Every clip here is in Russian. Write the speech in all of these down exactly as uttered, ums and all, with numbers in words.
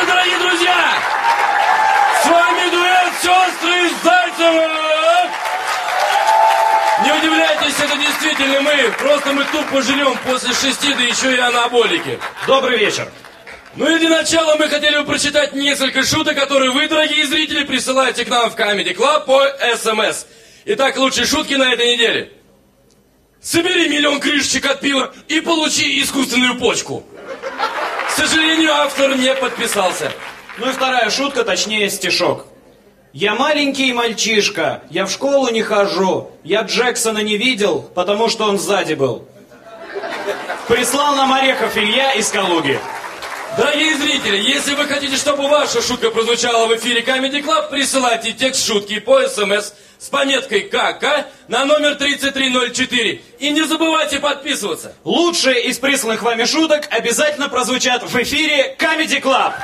вечер, дорогие друзья! С вами дуэт «Сестры Зайцевы». Не удивляйтесь, это действительно мы. Просто мы тупо жрем после шести, да еще и анаболики. Добрый вечер. Ну и для начала мы хотели бы прочитать несколько шуток, которые вы, дорогие зрители, присылаете к нам в Comedy Club по СМС. Итак, лучшие шутки на этой неделе. Собери миллион крышечек от пива и получи искусственную почку. К сожалению, автор не подписался. Ну и вторая шутка, точнее стишок. Я маленький мальчишка, я в школу не хожу, я Джексона не видел, потому что он сзади был. Прислал нам Орехов Илья из Калуги. Дорогие зрители, если вы хотите, чтобы ваша шутка прозвучала в эфире Comedy Club, присылайте текст шутки по СМС с пометкой КК на номер тридцать три ноль четыре. И не забывайте подписываться. Лучшие из присланных вами шуток обязательно прозвучат в эфире Comedy Club.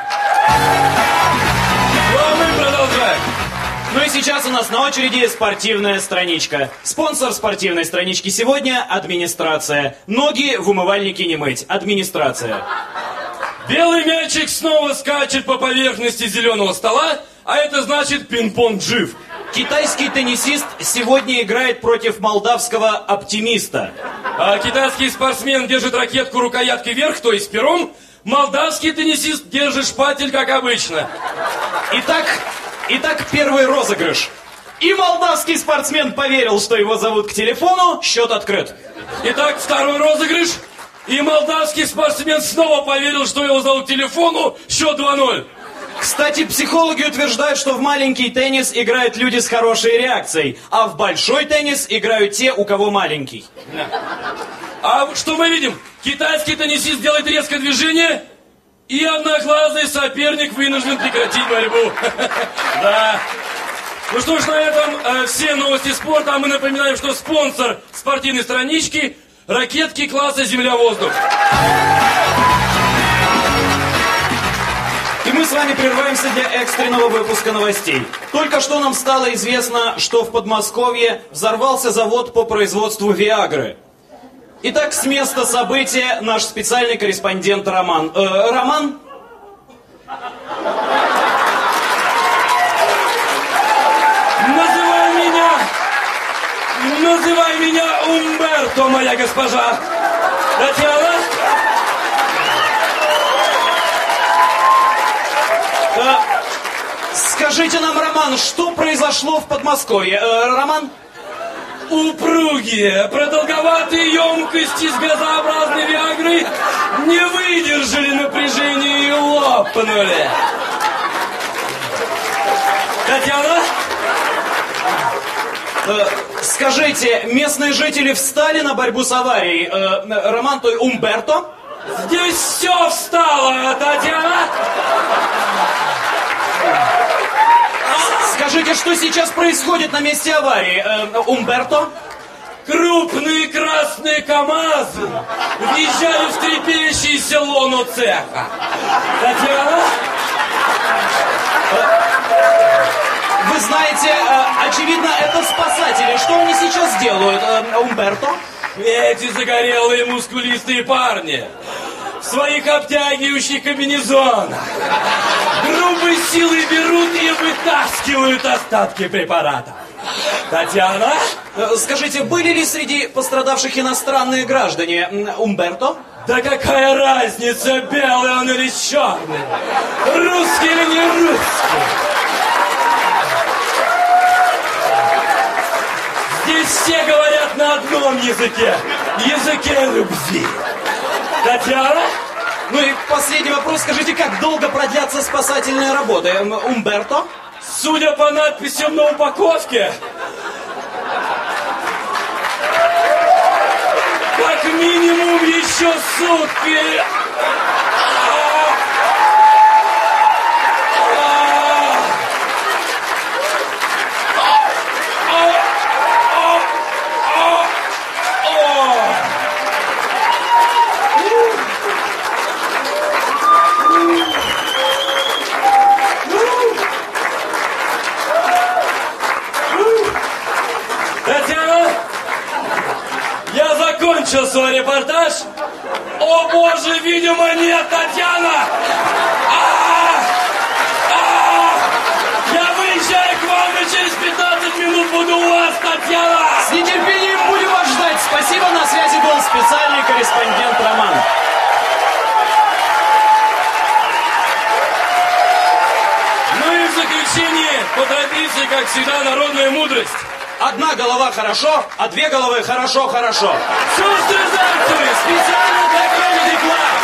Ну а мы продолжаем. Ну и сейчас у нас на очереди спортивная страничка. Спонсор спортивной странички сегодня – администрация. Ноги в умывальнике не мыть. Администрация. Белый мячик снова скачет по поверхности зеленого стола, а это значит пинг-понг жив. Китайский теннисист сегодня играет против молдавского оптимиста. А китайский спортсмен держит ракетку рукояткой вверх, то есть пером. Молдавский теннисист держит шпатель, как обычно. Итак, итак, первый розыгрыш. И молдавский спортсмен поверил, что его зовут к телефону, счет открыт. Итак, второй розыгрыш. И молдавский спортсмен снова поверил, что его зовут к телефону, счет два ноль. Кстати, психологи утверждают, что в маленький теннис играют люди с хорошей реакцией, а в большой теннис играют те, у кого маленький. А что мы видим? Китайский теннисист делает резкое движение, и одноглазый соперник вынужден прекратить борьбу. Да. Ну что ж, на этом э, все новости спорта, а мы напоминаем, что спонсор спортивной странички – ракетки класса «Земля-воздух». И мы с вами прерываемся для экстренного выпуска новостей. Только что нам стало известно, что в Подмосковье взорвался завод по производству Виагры. Итак, с места события наш специальный корреспондент Роман. Э, Роман? Называй меня, называй меня Умберто, моя госпожа. Татьяна? Э, скажите нам, Роман, что произошло в Подмосковье? Э, Роман? Упругие, продолговатые емкости с газообразной Виагрой не выдержали напряжения и лопнули. Татьяна? Э, скажите, местные жители встали на борьбу с аварией? Э, Роман, то Умберто? Здесь все встало, Татьяна. Скажите, что сейчас происходит на месте аварии? Э, Умберто? Крупные красные КамАЗы въезжали в трепещущееся лоно цеха. Татьяна? Вы знаете, э, очевидно, это спасатели. Что они сейчас делают, э, Умберто? Эти загорелые мускулистые парни в своих обтягивающих комбинезонах грубой силой берут и вытаскивают остатки препарата. Татьяна? Э, скажите, были ли среди пострадавших иностранные граждане, м, Умберто? Да какая разница, белый он или черный? Русский или не русский? Здесь все говорят на одном языке. Языке любви. Татьяна? Ну и последний вопрос. Скажите, как долго продлятся спасательные работы, м, Умберто? Судя по надписям на упаковке, как минимум еще сутки. Татьяна, я закончил свой репортаж. О боже, видимо, нет, Татьяна! А-а-а! буду у вас, Татьяна! С нетерпением будем вас ждать. Спасибо, на связи был специальный корреспондент Роман. Ну и в заключение, по традиции, как всегда, народная мудрость. Одна голова хорошо, а две головы хорошо-хорошо. Сестры Зайцевы, Специально для Comedy Club.